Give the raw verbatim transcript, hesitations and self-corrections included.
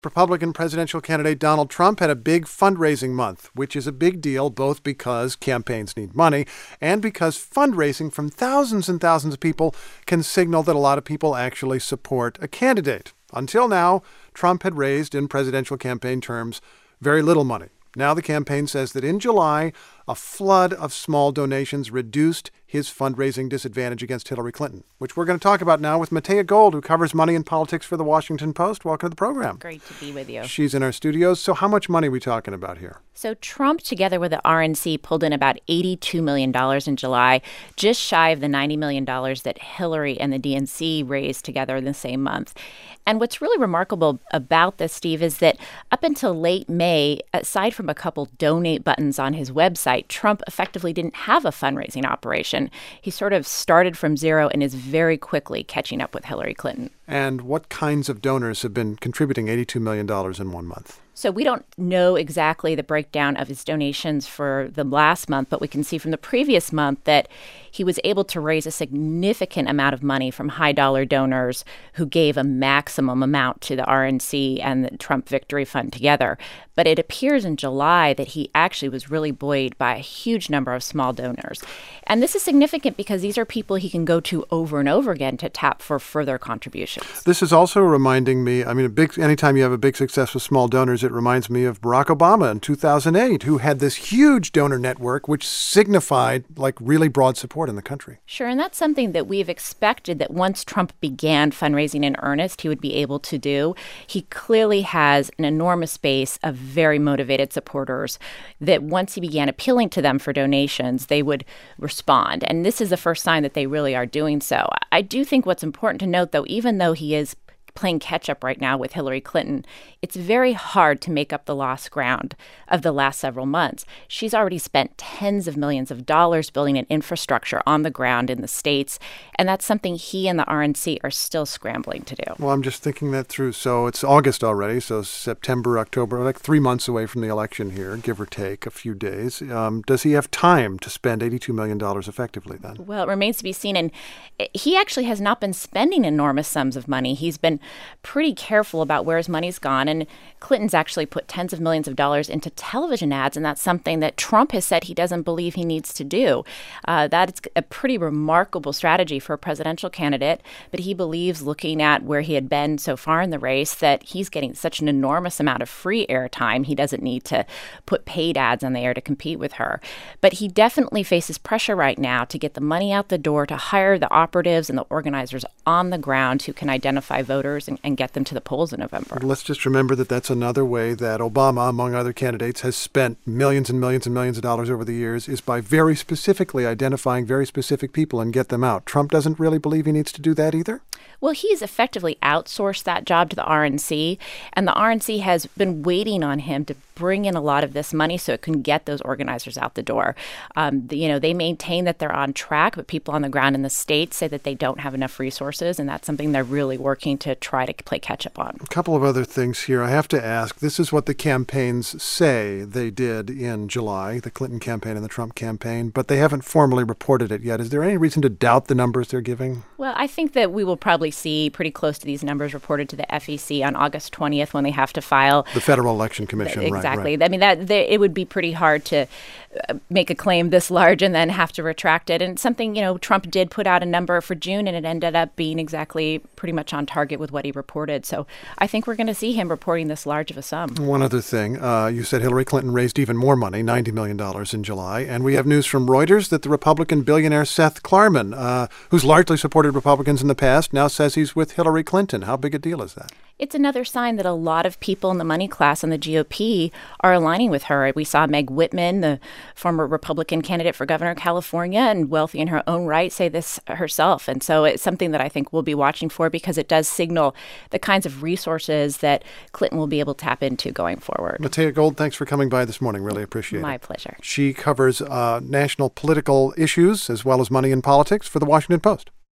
Republican presidential candidate Donald Trump had a big fundraising month, which is a big deal both because campaigns need money and because fundraising from thousands and thousands of people can signal that a lot of people actually support a candidate. Until now, Trump had raised, in presidential campaign terms, very little money. Now the campaign says that in July, a flood of small donations reduced his fundraising disadvantage against Hillary Clinton, which we're going to talk about now with Matea Gold, who covers money and politics for The Washington Post. Welcome to the program. Great to be with you. She's in our studios. So how much money are we talking about here? So Trump, together with the R N C, pulled in about eighty-two million dollars in July, just shy of the ninety million dollars that Hillary and the D N C raised together in the same month. And what's really remarkable about this, Steve, is that up until late May, aside from a couple donate buttons on his website, Trump effectively didn't have a fundraising operation. He sort of started from zero and is very quickly catching up with Hillary Clinton. And what kinds of donors have been contributing eighty-two million dollars in one month? So we don't know exactly the breakdown of his donations for the last month, but we can see from the previous month that he was able to raise a significant amount of money from high-dollar donors who gave a maximum amount to the R N C and the Trump Victory Fund together. But it appears in July that he actually was really buoyed by a huge number of small donors. And this is significant because these are people he can go to over and over again to tap for further contributions. This is also reminding me, I mean, a big anytime you have a big success with small donors, it reminds me of Barack Obama in two thousand eight, who had this huge donor network, which signified like really broad support in the country. Sure, and that's something that we've expected that once Trump began fundraising in earnest, he would be able to do. He clearly has an enormous base of very motivated supporters that once he began appealing to them for donations, they would respond. And this is the first sign that they really are doing so. I do think what's important to note, though, even though he is playing catch-up right now with Hillary Clinton, it's very hard to make up the lost ground of the last several months. She's already spent tens of millions of dollars building an infrastructure on the ground in the states, and that's something he and the R N C are still scrambling to do. Well, I'm just thinking that through. So it's August already, so September, October, like three months away from the election here, give or take a few days. Um, does he have time to spend eighty-two million dollars effectively then? Well, it remains to be seen, and he actually has not been spending enormous sums of money. He's been pretty careful about where his money's gone. And Clinton's actually put tens of millions of dollars into television ads, and that's something that Trump has said he doesn't believe he needs to do. Uh, that's a pretty remarkable strategy for a presidential candidate, but he believes, looking at where he had been so far in the race, that he's getting such an enormous amount of free airtime, he doesn't need to put paid ads on the air to compete with her. But he definitely faces pressure right now to get the money out the door, to hire the operatives and the organizers on the ground who can identify voters And, and get them to the polls in November. Let's just remember that that's another way that Obama, among other candidates, has spent millions and millions and millions of dollars over the years, is by very specifically identifying very specific people and get them out. Trump doesn't really believe he needs to do that either? Well, he's effectively outsourced that job to the R N C, and the R N C has been waiting on him to bring in a lot of this money so it can get those organizers out the door. Um, the, you know, they maintain that they're on track, but people on the ground in the states say that they don't have enough resources, and that's something they're really working to try to play catch up on. A couple of other things here. I have to ask, this is what the campaigns say they did in July, the Clinton campaign and the Trump campaign, but they haven't formally reported it yet. Is there any reason to doubt the numbers they're giving? Well, I think that we will probably see pretty close to these numbers reported to the F E C on August twentieth when they have to file. The Federal Election Commission, exactly. right. Exactly. I mean, that they, it would be pretty hard to uh, make a claim this large and then have to retract it. And something, you know, Trump did put out a number for June, and it ended up being exactly pretty much on target with what he reported. So I think we're going to see him reporting this large of a sum. One other thing. Uh, you said Hillary Clinton raised even more money, ninety million dollars in July. And we have news from Reuters that the Republican billionaire Seth Klarman, uh, who's largely supported Republicans in the past, now says he's with Hillary Clinton. How big a deal is that? It's another sign that a lot of people in the money class and the G O P are aligning with her. We saw Meg Whitman, the former Republican candidate for governor of California and wealthy in her own right, say this herself. And so it's something that I think we'll be watching for because it does signal the kinds of resources that Clinton will be able to tap into going forward. Matea Gold, thanks for coming by this morning. Really appreciate it. My pleasure. She covers uh, national political issues as well as money and politics for The Washington Post.